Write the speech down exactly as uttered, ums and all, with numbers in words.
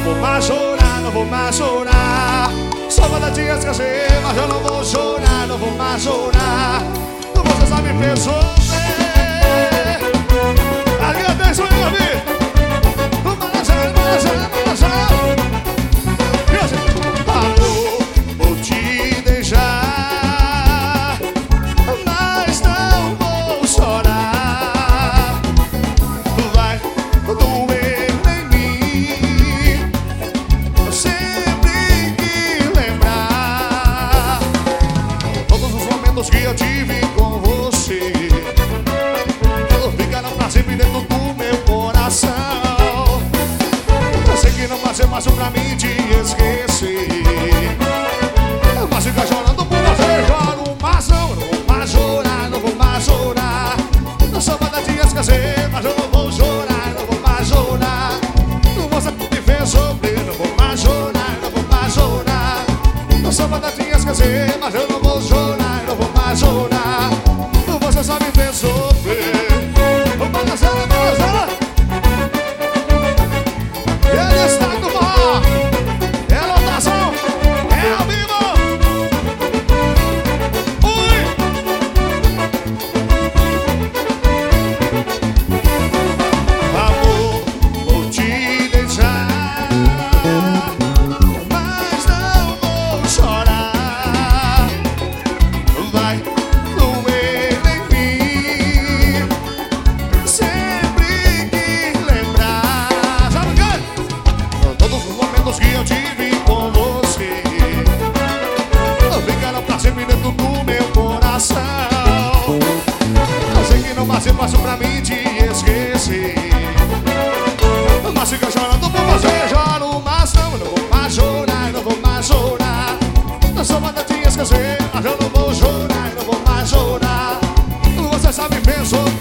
vou mais chorar, não vou mais chorar. Só batatinhas esquecer, mas eu não vou chorar, não vou mais chorar. Você sabe me sofrer. Ali atenção, meu amigo. Balançar, balançar, balançar. Amor, vou te deixar, mas não vou chorar. Vai doer em mim sempre que lembrar todos os momentos que eu tive com você. Ficaram pra sempre dentro do meu coração. Eu sei que não vai ser fácil pra mim te esquecer, mas fica chorando por você. Choro, mas não, não vou mais chorar, não vou mais chorar. Não sou batatinha esquecer, mas eu não vou chorar, não vou mais chorar. Você me fez sofrer, não vou mais chorar, não vou mais chorar. Não sou batatinha esquecer, mas eu não vou chorar, não vou mais chorar. Você só me fez sofrer. Balançando, balançando. É destaque do mar, é lotação, é ao vivo. Ui! Amor, vou te deixar, mas não vou chorar. Vai doer em mim sempre que lembrar. Sabe o quê? Todos os momentos que eu tive com você ficaram pra sempre dentro do meu coração. Eu sei que não vai ser fácil pra mim te esquecer, mas fica chorando por você. Choro, mas não, não vou mais chorar, não vou mais chorar. Não sou batatinha esquecer, mas eu não vou chorar, não vou mais chorar. Você sabe, pensou